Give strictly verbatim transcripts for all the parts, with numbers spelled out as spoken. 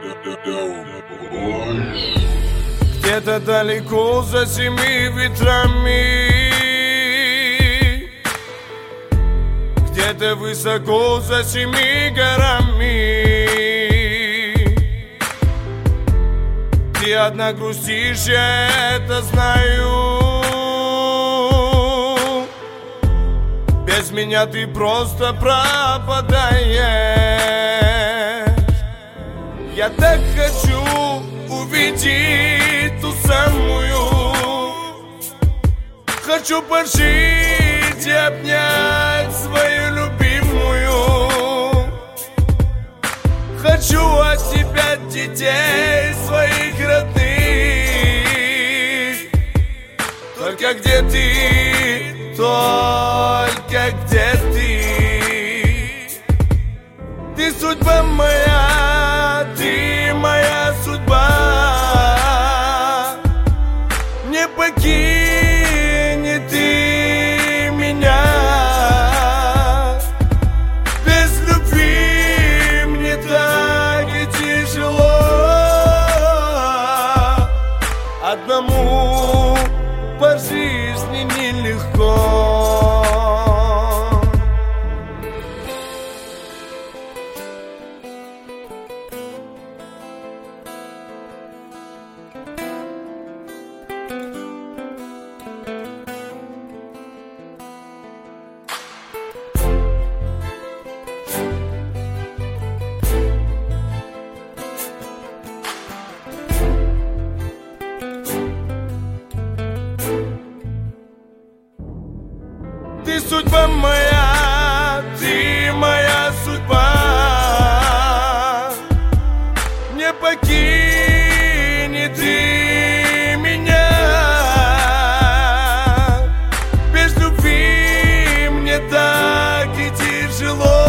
Где-то далеко за семи ветрами, где-то высоко за семи горами, ты одна грустишь, я это знаю. Без меня ты просто пропадаешь. Я так хочу увидеть ту самую, хочу пожить и обнять свою любимую. Хочу от тебя детей своих родных. Только где ты, только где ты? Ты судьба моя, ты моя судьба. Не покинь ты меня. Без любви мне так и тяжело. Одному по жизни нелегко. Ты судьба моя, ты моя судьба. Не покинь ты меня. Без любви мне так и тяжело.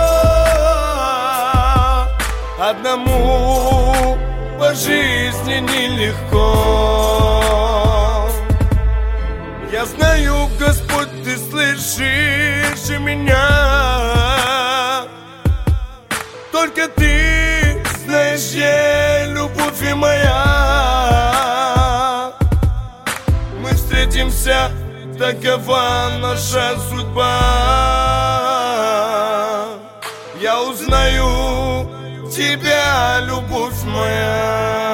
Одному по жизни нелегко. Я знаю, Господь, ты слышишь меня. Только ты знаешь, я любовь и моя. Мы встретимся, такова наша судьба. Я узнаю тебя, любовь моя.